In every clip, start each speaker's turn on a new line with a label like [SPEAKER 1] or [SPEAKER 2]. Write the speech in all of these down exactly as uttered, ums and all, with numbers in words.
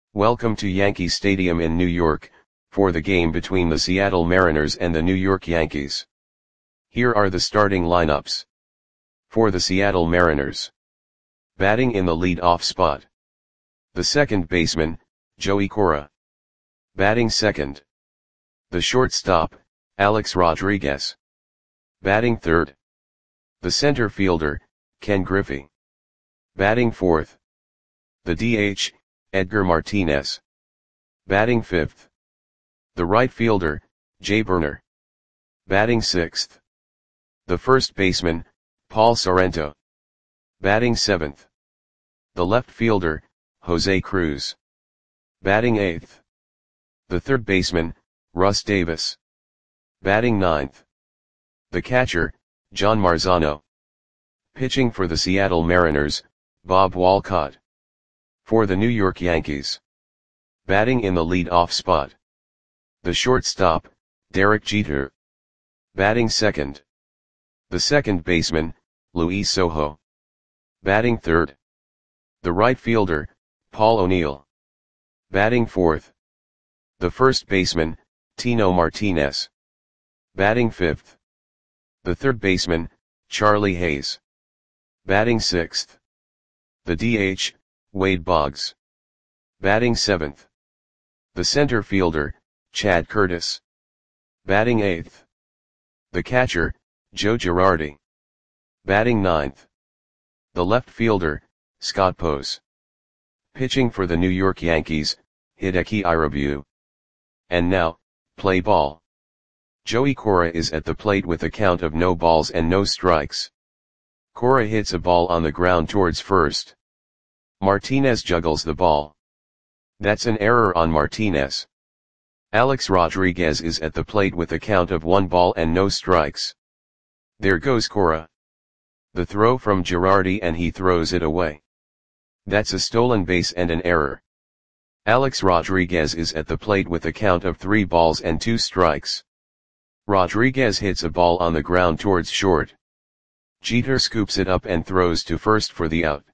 [SPEAKER 1] Welcome to Yankee Stadium in New York, for the game between the Seattle Mariners and the New York Yankees. Here are the starting lineups. For the Seattle Mariners. Batting in the lead-off spot. The second baseman, Joey Cora. Batting second. The shortstop, Alex Rodriguez. Batting third. The center fielder, Ken Griffey. Batting fourth. The D H, Edgar Martinez. Batting fifth. The right fielder, Jay Burner. Batting sixth. The first baseman, Paul Sorrento. Batting seventh. The left fielder, Jose Cruz. Batting eighth. The third baseman, Russ Davis. Batting ninth. The catcher, John Marzano. Pitching for the Seattle Mariners, Bob Walcott. For the New York Yankees. Batting in the lead-off spot. The shortstop, Derek Jeter. Batting second. The second baseman, Luis Sojo. Batting third. The right fielder, Paul O'Neill. Batting fourth. The first baseman, Tino Martinez. Batting fifth. The third baseman, Charlie Hayes. Batting sixth. The D H, Wade Boggs. Batting seventh. The center fielder, Chad Curtis. Batting eighth. The catcher, Joe Girardi. Batting ninth. The left fielder, Scott Pose. Pitching for the New York Yankees, Hideki Irabu. And now, play ball. Joey Cora is at the plate with a count of no balls and no strikes. Cora hits a ball on the ground towards first. Martinez juggles the ball. That's an error on Martinez. Alex Rodriguez is at the plate with a count of one ball and no strikes. There goes Cora. The throw from Girardi and he throws it away. That's a stolen base and an error. Alex Rodriguez is at the plate with a count of three balls and two strikes. Rodriguez hits a ball on the ground towards short. Jeter scoops it up and throws to first for the out.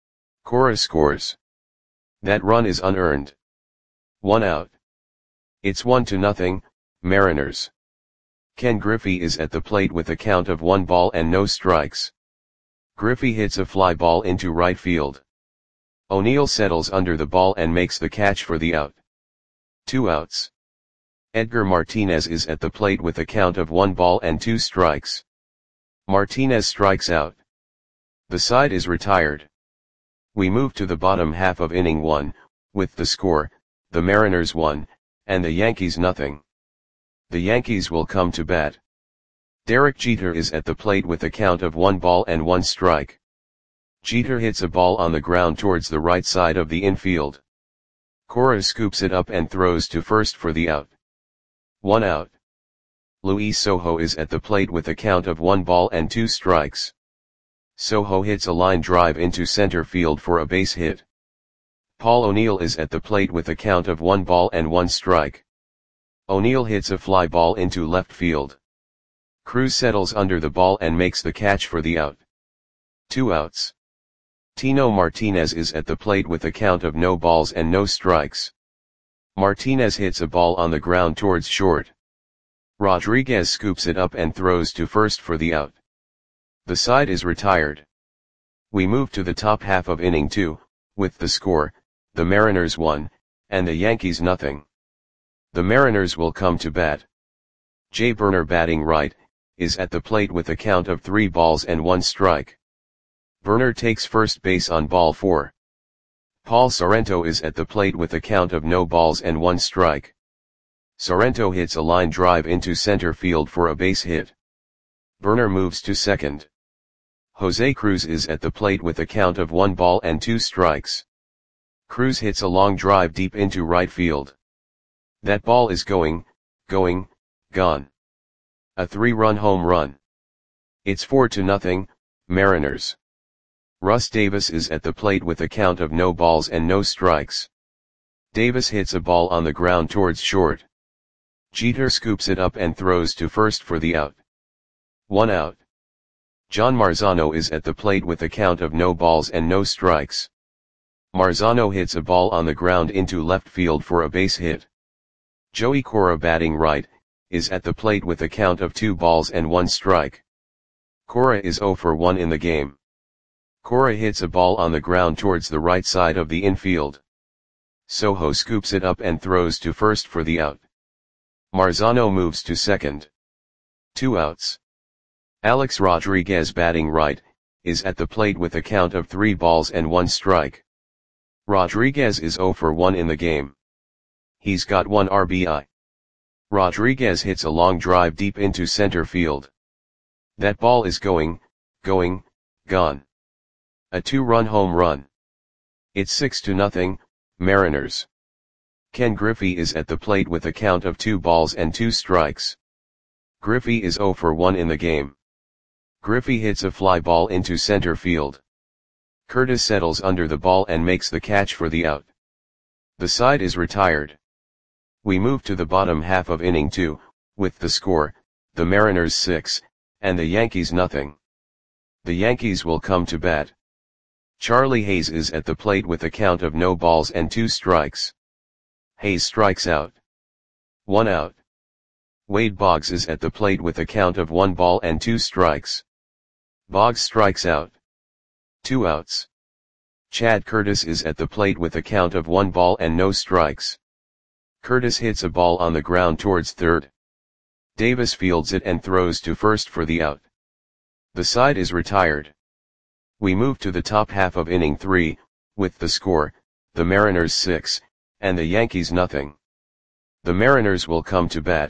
[SPEAKER 1] Cora scores. That run is unearned. One out. It's one to nothing, Mariners. Ken Griffey is at the plate with a count of one ball and no strikes. Griffey hits a fly ball into right field. O'Neill settles under the ball and makes the catch for the out. Two outs. Edgar Martinez is at the plate with a count of one ball and two strikes. Martinez strikes out. The side is retired. We move to the bottom half of inning one, with the score, the Mariners one, and the Yankees nothing. The Yankees will come to bat. Derek Jeter is at the plate with a count of one ball and one strike. Jeter hits a ball on the ground towards the right side of the infield. Cora scoops it up and throws to first for the out. One out. Luis Sojo is at the plate with a count of one ball and two strikes. Sojo hits a line drive into center field for a base hit. Paul O'Neill is at the plate with a count of one ball and one strike. O'Neill hits a fly ball into left field. Cruz settles under the ball and makes the catch for the out. Two outs. Tino Martinez is at the plate with a count of no balls and no strikes. Martinez hits a ball on the ground towards short. Rodriguez scoops it up and throws to first for the out. The side is retired. We move to the top half of inning two, with the score, the Mariners one, and the Yankees nothing. The Mariners will come to bat. Jay Burner batting right, is at the plate with a count of three balls and one strike. Burner takes first base on ball four. Paul Sorrento is at the plate with a count of no balls and one strike. Sorrento hits a line drive into center field for a base hit. Burner moves to second. Jose Cruz is at the plate with a count of one ball and two strikes. Cruz hits a long drive deep into right field. That ball is going, going, gone. A three-run home run. It's four to nothing, Mariners. Russ Davis is at the plate with a count of no balls and no strikes. Davis hits a ball on the ground towards short. Jeter scoops it up and throws to first for the out. One out. John Marzano is at the plate with a count of no balls and no strikes. Marzano hits a ball on the ground into left field for a base hit. Joey Cora, batting right, is at the plate with a count of two balls and one strike. Cora is zero for one in the game. Cora hits a ball on the ground towards the right side of the infield. Soho scoops it up and throws to first for the out. Marzano moves to second. Two outs. Alex Rodriguez, batting right, is at the plate with a count of three balls and one strike. Rodriguez is zero for one in the game. He's got one R B I. Rodriguez hits a long drive deep into center field. That ball is going, going, gone. A two-run home run. It's six to nothing, Mariners. Ken Griffey is at the plate with a count of two balls and two strikes. Griffey is zero for one in the game. Griffey hits a fly ball into center field. Curtis settles under the ball and makes the catch for the out. The side is retired. We move to the bottom half of inning two, with the score, the Mariners six, and the Yankees nothing. The Yankees will come to bat. Charlie Hayes is at the plate with a count of no balls and two strikes. Hayes strikes out. One out. Wade Boggs is at the plate with a count of one ball and two strikes. Boggs strikes out. Two outs. Chad Curtis is at the plate with a count of one ball and no strikes. Curtis hits a ball on the ground towards third. Davis fields it and throws to first for the out. The side is retired. We move to the top half of inning three, with the score, the Mariners six, and the Yankees nothing. The Mariners will come to bat.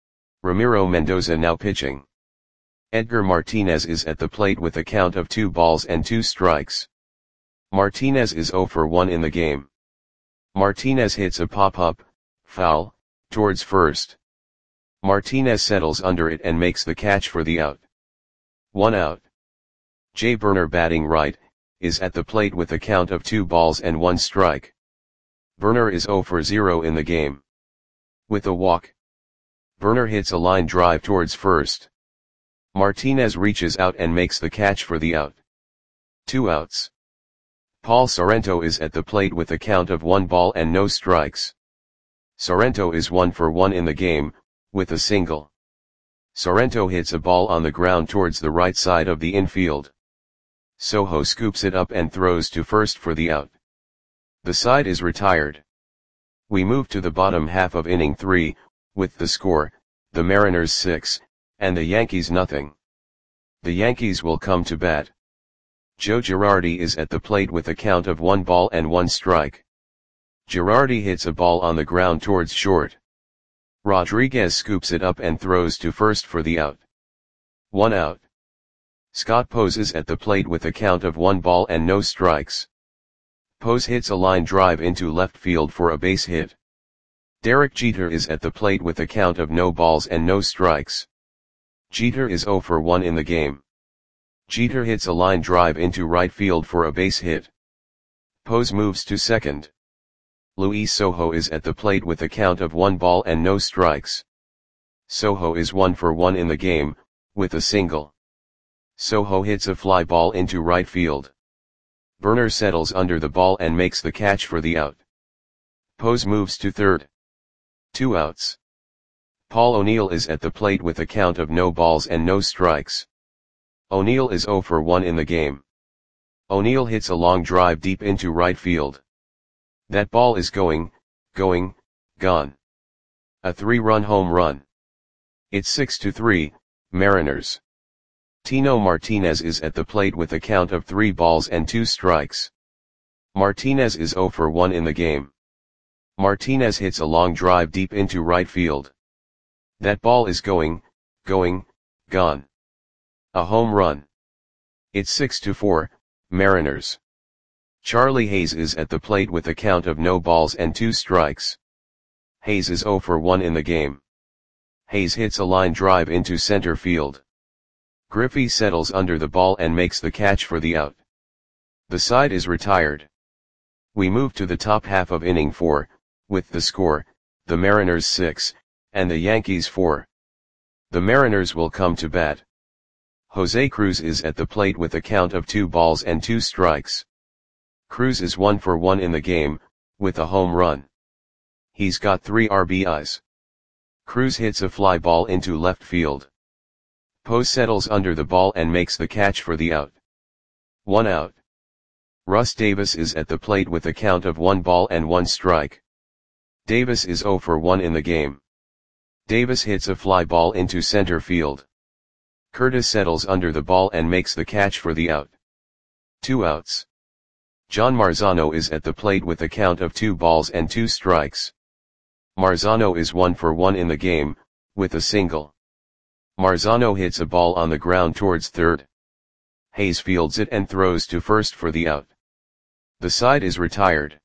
[SPEAKER 1] Ramiro Mendoza now pitching. Edgar Martinez is at the plate with a count of two balls and two strikes. Martinez is zero for one in the game. Martinez hits a pop-up, foul, towards first. Martinez settles under it and makes the catch for the out. One out. Jay Burner, batting right, is at the plate with a count of two balls and one strike. Burner is zero for zero in the game. With a walk. Burner hits a line drive towards first. Martinez reaches out and makes the catch for the out. Two outs. Paul Sorrento is at the plate with a count of one ball and no strikes. Sorrento is one for one in the game, with a single. Sorrento hits a ball on the ground towards the right side of the infield. Soho scoops it up and throws to first for the out. The side is retired. We move to the bottom half of inning three, with the score, the Mariners six, and the Yankees nothing. The Yankees will come to bat. Joe Girardi is at the plate with a count of one ball and one strike. Girardi hits a ball on the ground towards short. Rodriguez scoops it up and throws to first for the out. One out. Scott Pose is at the plate with a count of one ball and no strikes. Pose hits a line drive into left field for a base hit. Derek Jeter is at the plate with a count of no balls and no strikes. Jeter is zero for one in the game. Jeter hits a line drive into right field for a base hit. Pose moves to second. Luis Soho is at the plate with a count of one ball and no strikes. Soho is one for one in the game, with a single. Soho hits a fly ball into right field. Burner settles under the ball and makes the catch for the out. Pose moves to third. Two outs. Paul O'Neill is at the plate with a count of no balls and no strikes. O'Neill is zero for one in the game. O'Neill hits a long drive deep into right field. That ball is going, going, gone. A three-run home run. It's six to three, Mariners. Tino Martinez is at the plate with a count of three balls and two strikes. Martinez is zero for one in the game. Martinez hits a long drive deep into right field. That ball is going, going, gone. A home run. It's six to four, Mariners. Charlie Hayes is at the plate with a count of no balls and two strikes. Hayes is zero for one in the game. Hayes hits a line drive into center field. Griffey settles under the ball and makes the catch for the out. The side is retired. We move to the top half of inning four, with the score, the Mariners six, and the Yankees four. The Mariners will come to bat. Jose Cruz is at the plate with a count of two balls and two strikes. Cruz is one for one in the game, with a home run. He's got three R B Is. Cruz hits a fly ball into left field. Pose settles under the ball and makes the catch for the out. One out. Russ Davis is at the plate with a count of one ball and one strike. Davis is zero for one in the game. Davis hits a fly ball into center field. Curtis settles under the ball and makes the catch for the out. Two outs. John Marzano is at the plate with a count of two balls and two strikes. Marzano is one for one in the game, with a single. Marzano hits a ball on the ground towards third. Hayes fields it and throws to first for the out. The side is retired.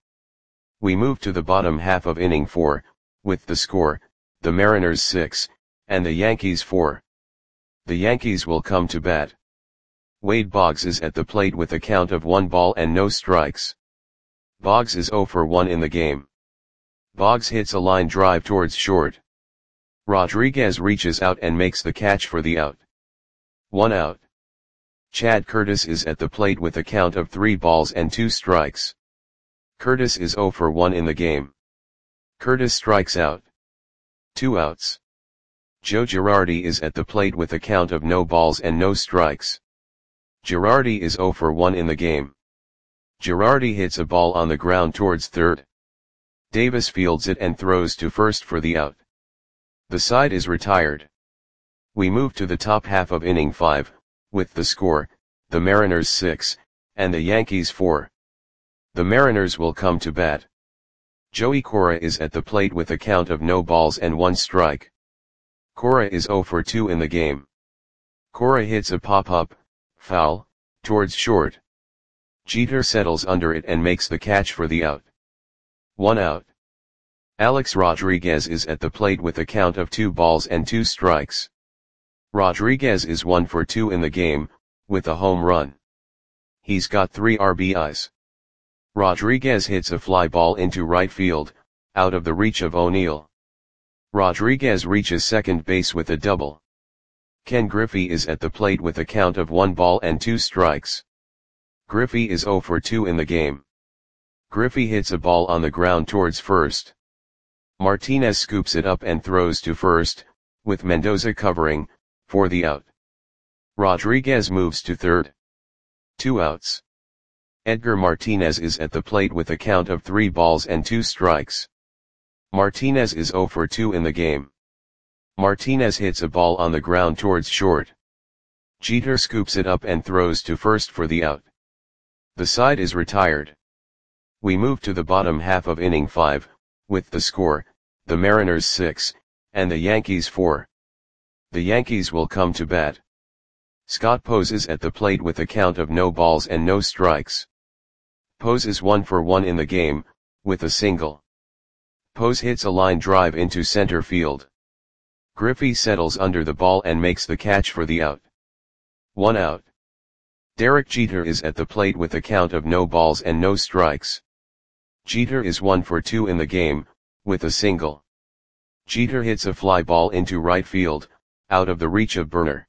[SPEAKER 1] We move to the bottom half of inning four, with the score, the Mariners six, and the Yankees four. The Yankees will come to bat. Wade Boggs is at the plate with a count of one ball and no strikes. Boggs is zero for one in the game. Boggs hits a line drive towards short. Rodriguez reaches out and makes the catch for the out. One out. Chad Curtis is at the plate with a count of three balls and two strikes. Curtis is zero for one in the game. Curtis strikes out. Two outs. Joe Girardi is at the plate with a count of no balls and no strikes. Girardi is zero for one in the game. Girardi hits a ball on the ground towards third. Davis fields it and throws to first for the out. The side is retired. We move to the top half of inning five, with the score, the Mariners six, and the Yankees four. The Mariners will come to bat. Joey Cora is at the plate with a count of no balls and one strike. Cora is zero for two in the game. Cora hits a pop-up, foul, towards short. Jeter settles under it and makes the catch for the out. One out. Alex Rodriguez is at the plate with a count of two balls and two strikes. Rodriguez is one for two in the game, with a home run. He's got three R B Is. Rodriguez hits a fly ball into right field, out of the reach of O'Neill. Rodriguez reaches second base with a double. Ken Griffey is at the plate with a count of one ball and two strikes. Griffey is zero for two in the game. Griffey hits a ball on the ground towards first. Martinez scoops it up and throws to first, with Mendoza covering, for the out. Rodriguez moves to third. Two outs. Edgar Martinez is at the plate with a count of three balls and two strikes. Martinez is zero for two in the game. Martinez hits a ball on the ground towards short. Jeter scoops it up and throws to first for the out. The side is retired. We move to the bottom half of inning five, with the score, the Mariners six, and the Yankees four. The Yankees will come to bat. Scott Pose is at the plate with a count of no balls and no strikes. Pose is one for one in the game, with a single. Pose hits a line drive into center field. Griffey settles under the ball and makes the catch for the out. One out. Derek Jeter is at the plate with a count of no balls and no strikes. Jeter is one for two in the game, with a single. Jeter hits a fly ball into right field, out of the reach of Burner.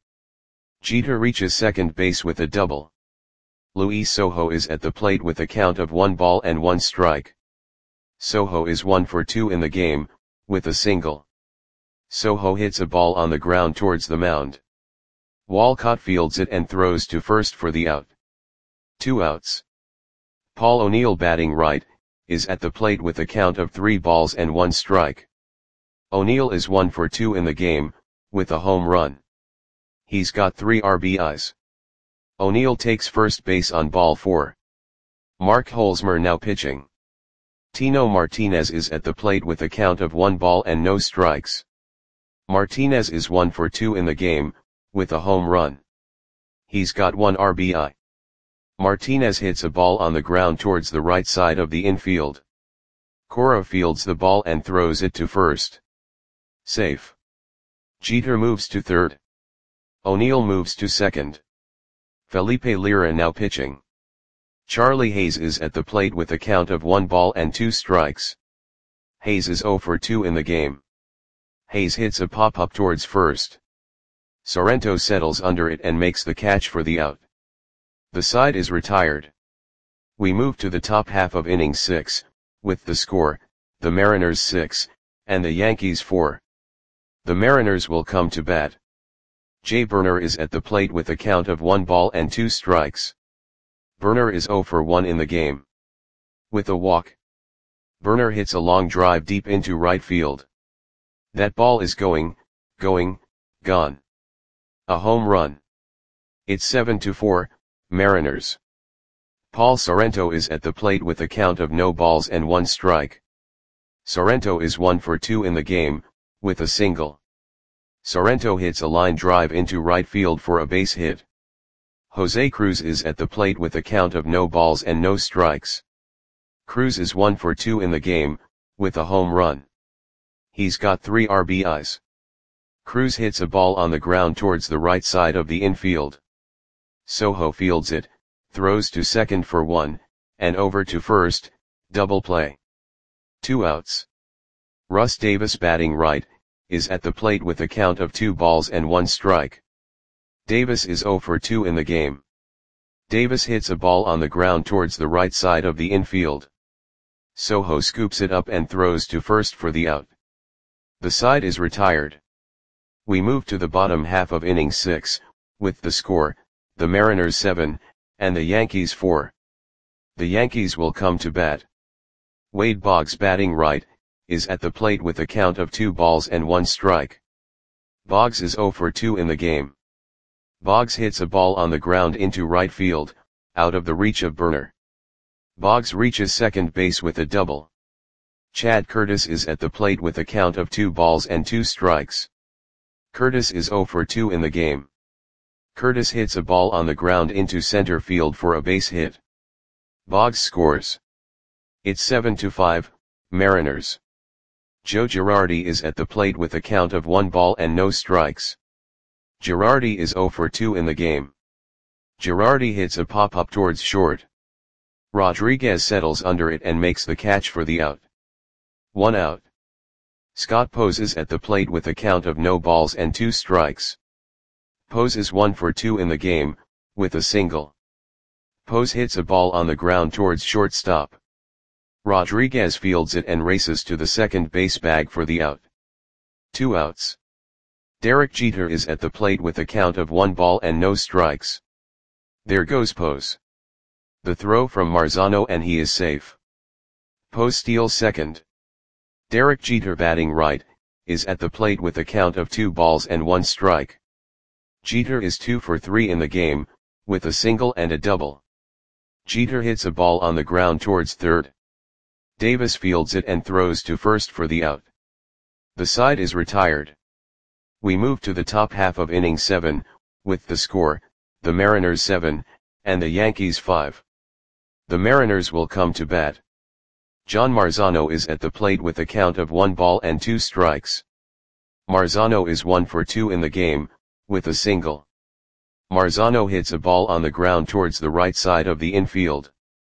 [SPEAKER 1] Jeter reaches second base with a double. Luis Sojo is at the plate with a count of one ball and one strike. Sojo is one for two in the game, with a single. Sojo hits a ball on the ground towards the mound. Walcott fields it and throws to first for the out. Two outs. Paul O'Neill, batting right, is at the plate with a count of three balls and one strike. O'Neill is one for two in the game, with a home run. He's got three R B Is. O'Neill takes first base on ball four. Mark Holzmer now pitching. Tino Martinez is at the plate with a count of one ball and no strikes. Martinez is one for two in the game, with a home run. He's got one R B I. Martinez hits a ball on the ground towards the right side of the infield. Cora fields the ball and throws it to first. Safe. Jeter moves to third. O'Neill moves to second. Felipe Lira now pitching. Charlie Hayes is at the plate with a count of one ball and two strikes. Hayes is zero for two in the game. Hayes hits a pop-up towards first. Sorrento settles under it and makes the catch for the out. The side is retired. We move to the top half of inning six, with the score, the Mariners six, and the Yankees four. The Mariners will come to bat. Jay Burner is at the plate with a count of one ball and two strikes. Burner is zero for one in the game. With a walk, Burner hits a long drive deep into right field. That ball is going, going, gone. A home run. It's seven to four, Mariners. Paul Sorrento is at the plate with a count of no balls and one strike. Sorrento is one for two in the game, with a single. Sorrento hits a line drive into right field for a base hit. Jose Cruz is at the plate with a count of no balls and no strikes. Cruz is one for two in the game, with a home run. He's got three R B Is. Cruz hits a ball on the ground towards the right side of the infield. Sojo fields it, throws to second for one, and over to first, double play. Two outs. Russ Davis, batting right, is at the plate with a count of two balls and one strike. Davis is zero for two in the game. Davis hits a ball on the ground towards the right side of the infield. Sojo scoops it up and throws to first for the out. The side is retired. We move to the bottom half of inning six, with the score, the Mariners seven, and the Yankees four. The Yankees will come to bat. Wade Boggs, batting right, is at the plate with a count of two balls and one strike. Boggs is zero for two in the game. Boggs hits a ball on the ground into right field, out of the reach of Burner. Boggs reaches second base with a double. Chad Curtis is at the plate with a count of two balls and two strikes. Curtis is zero for two in the game. Curtis hits a ball on the ground into center field for a base hit. Boggs scores. It's seven to five, Mariners. Joe Girardi is at the plate with a count of one ball and no strikes. Girardi is zero for two in the game. Girardi hits a pop-up towards short. Rodriguez settles under it and makes the catch for the out. One out. Scott Pose is at the plate with a count of no balls and two strikes. Pose is one for two in the game, with a single. Pose hits a ball on the ground towards shortstop. Rodriguez fields it and races to the second base bag for the out. Two outs. Derek Jeter is at the plate with a count of one ball and no strikes. There goes Pose. The throw from Marzano and he is safe. Pose steals second. Derek Jeter, batting right, is at the plate with a count of two balls and one strike. Jeter is two for three in the game, with a single and a double. Jeter hits a ball on the ground towards third. Davis fields it and throws to first for the out. The side is retired. We move to the top half of inning seven, with the score, the Mariners seven, and the Yankees five. The Mariners will come to bat. John Marzano is at the plate with a count of one ball and two strikes. Marzano is one for two in the game, with a single. Marzano hits a ball on the ground towards the right side of the infield.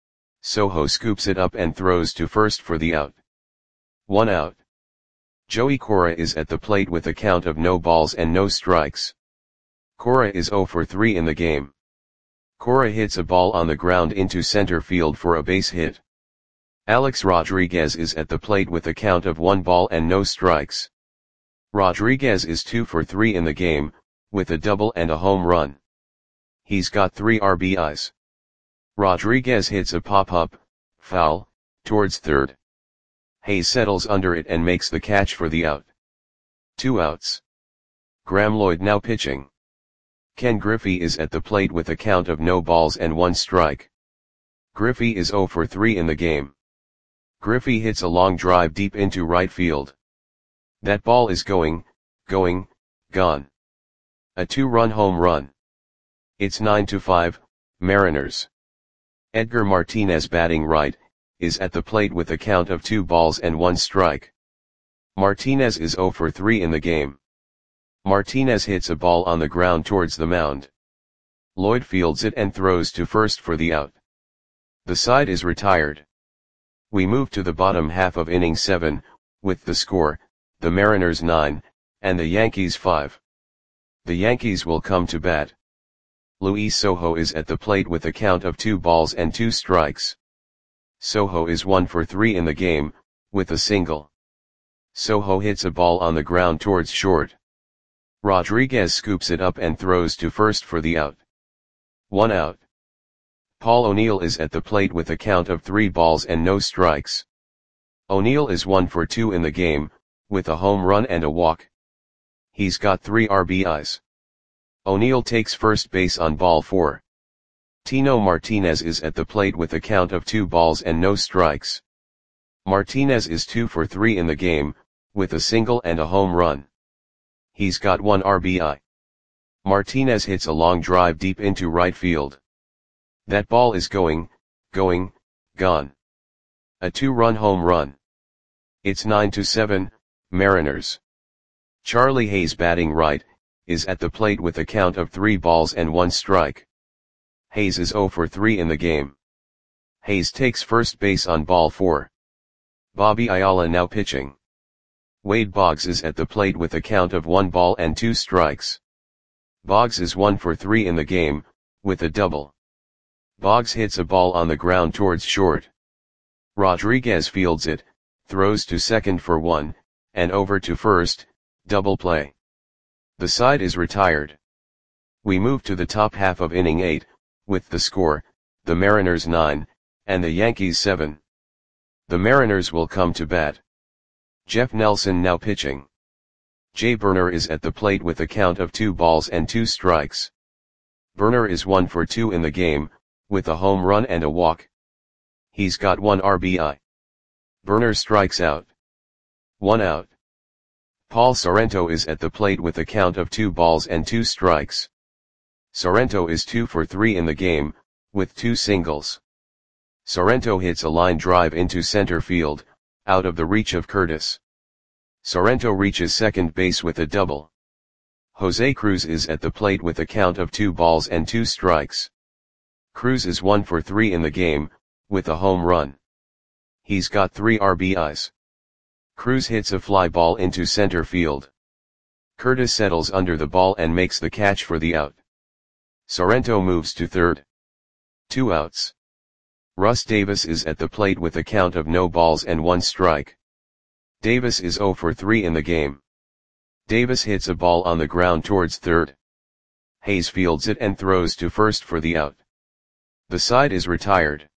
[SPEAKER 1] Sojo scoops it up and throws to first for the out. One out. Joey Cora is at the plate with a count of no balls and no strikes. Cora is zero for three in the game. Cora hits a ball on the ground into center field for a base hit. Alex Rodriguez is at the plate with a count of one ball and no strikes. Rodriguez is two for three in the game, with a double and a home run. He's got three R B Is. Rodriguez hits a pop-up, foul, towards third. Hayes settles under it and makes the catch for the out. Two outs. Graeme Lloyd now pitching. Ken Griffey is at the plate with a count of no balls and one strike. Griffey is zero for three in the game. Griffey hits a long drive deep into right field. That ball is going, going, gone. A two-run home run. It's nine to five, Mariners. Edgar Martinez, batting right, is at the plate with a count of two balls and one strike. Martinez is zero for three in the game. Martinez hits a ball on the ground towards the mound. Lloyd fields it and throws to first for the out. The side is retired. We move to the bottom half of inning seven, with the score, the Mariners nine, and the Yankees five. The Yankees will come to bat. Luis Sojo is at the plate with a count of two balls and two strikes. Sojo is one for three in the game, with a single. Sojo hits a ball on the ground towards short. Rodriguez scoops it up and throws to first for the out. One out. Paul O'Neill is at the plate with a count of three balls and no strikes. O'Neill is one for two in the game, with a home run and a walk. He's got three R B Is. O'Neill takes first base on ball four. Tino Martinez is at the plate with a count of two balls and no strikes. Martinez is two for three in the game, with a single and a home run. He's got one R B I. Martinez hits a long drive deep into right field. That ball is going, going, gone. A two-run home run. It's nine to seven, Mariners. Charlie Hayes, batting right, is at the plate with a count of three balls and one strike. Hayes is zero for three in the game. Hayes takes first base on ball four. Bobby Ayala now pitching. Wade Boggs is at the plate with a count of one ball and two strikes. Boggs is one for three in the game, with a double. Boggs hits a ball on the ground towards short. Rodriguez fields it, throws to second for one, and over to first, double play. The side is retired. We move to the top half of inning eight, with the score, the Mariners nine, and the Yankees seven. The Mariners will come to bat. Jeff Nelson now pitching. Jay Burner is at the plate with a count of two balls and two strikes. Burner is one for two in the game, with a home run and a walk. He's got one R B I. Burner strikes out. One out. Paul Sorrento is at the plate with a count of two balls and two strikes. Sorrento is two for three in the game, with two singles. Sorrento hits a line drive into center field, out of the reach of Curtis. Sorrento reaches second base with a double. Jose Cruz is at the plate with a count of two balls and two strikes. Cruz is one for three in the game, with a home run. He's got three R B Is. Cruz hits a fly ball into center field. Curtis settles under the ball and makes the catch for the out. Sorrento moves to third. Two outs. Russ Davis is at the plate with a count of no balls and one strike. Davis is zero for three in the game. Davis hits a ball on the ground towards third. Hayes fields it and throws to first for the out. The side is retired.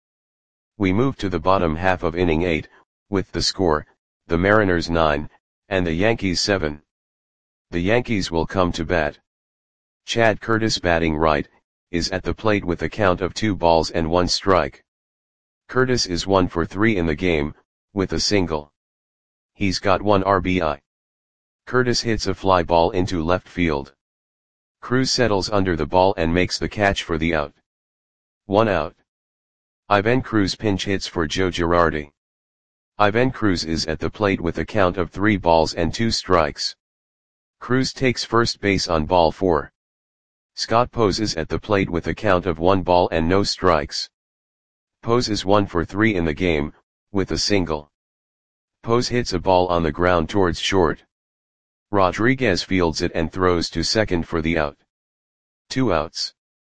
[SPEAKER 1] We move to the bottom half of inning eight, with the score, the Mariners nine, and the Yankees seven. The Yankees will come to bat. Chad Curtis, batting right, is at the plate with a count of two balls and one strike. Curtis is one for three in the game, with a single. He's got one R B I. Curtis hits a fly ball into left field. Cruz settles under the ball and makes the catch for the out. One out. Ivan Cruz pinch hits for Joe Girardi. Ivan Cruz is at the plate with a count of three balls and two strikes. Cruz takes first base on ball four. Scott Pose is at the plate with a count of one ball and no strikes. Pose is one for three in the game, with a single. Pose hits a ball on the ground towards short. Rodriguez fields it and throws to second for the out. Two outs.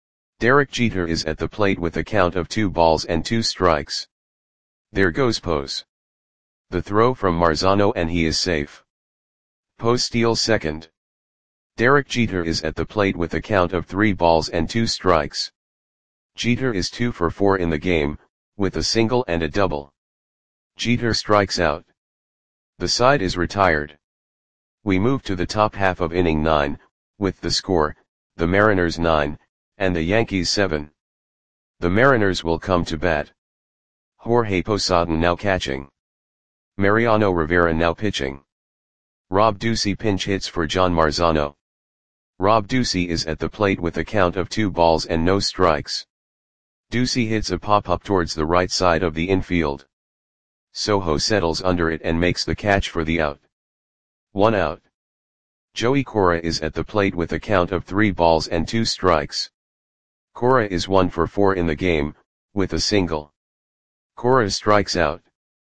[SPEAKER 1] Derek Jeter is at the plate with a count of two balls and two strikes. There goes Pose. The throw from Marzano and he is safe. Pose steals second. Derek Jeter is at the plate with a count of three balls and two strikes. Jeter is two for four in the game, with a single and a double. Jeter strikes out. The side is retired. We move to the top half of inning nine, with the score, the Mariners nine, and the Yankees seven. The Mariners will come to bat. Jorge Posada now catching. Mariano Rivera now pitching. Rob Ducey pinch hits for John Marzano. Rob Ducey is at the plate with a count of two balls and no strikes. Ducey hits a pop-up towards the right side of the infield. Sojo settles under it and makes the catch for the out. One out. Joey Cora is at the plate with a count of three balls and two strikes. Cora is one for four in the game, with a single. Cora strikes out.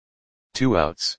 [SPEAKER 1] Two outs.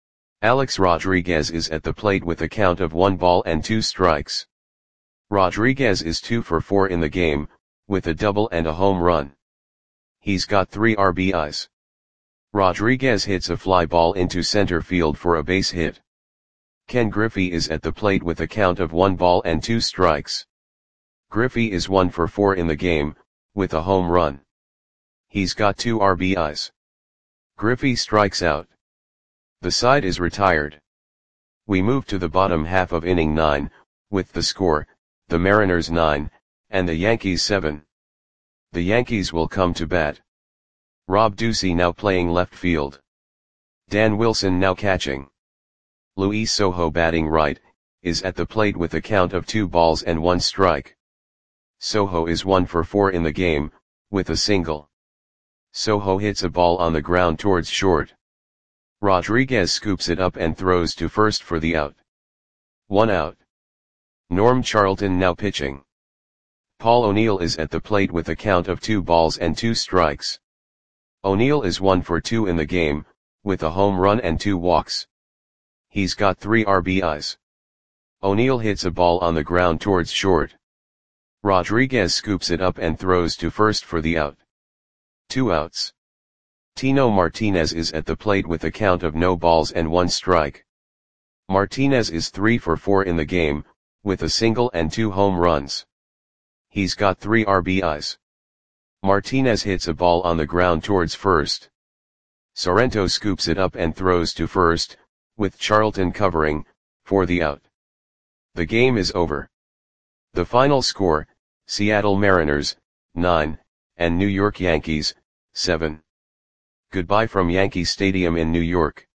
[SPEAKER 1] Alex Rodriguez is at the plate with a count of one ball and two strikes. Rodriguez is two for four in the game, with a double and a home run. He's got three R B Is. Rodriguez hits a fly ball into center field for a base hit. Ken Griffey is at the plate with a count of one ball and two strikes. Griffey is one for four in the game, with a home run. He's got two R B Is. Griffey strikes out. The side is retired. We move to the bottom half of inning nine, with the score, the Mariners nine, and the Yankees seven. The Yankees will come to bat. Rob Ducey now playing left field. Dan Wilson now catching. Luis Sojo batting right, is at the plate with a count of two balls and one strike. Sojo is one for four in the game, with a single. Sojo hits a ball on the ground towards short. Rodriguez scoops it up and throws to first for the out. One out. Norm Charlton now pitching. Paul O'Neill is at the plate with a count of two balls and two strikes. O'Neill is one for two in the game, with a home run and two walks. He's got three R B Is. O'Neill hits a ball on the ground towards short. Rodriguez scoops it up and throws to first for the out. Two outs. Tino Martinez is at the plate with a count of no balls and one strike. Martinez is three for four in the game, with a single and two home runs. He's got three R B Is. Martinez hits a ball on the ground towards first. Sorrento scoops it up and throws to first, with Charlton covering, for the out. The game is over. The final score, Seattle Mariners, nine, and New York Yankees, seven. Goodbye from Yankee Stadium in New York.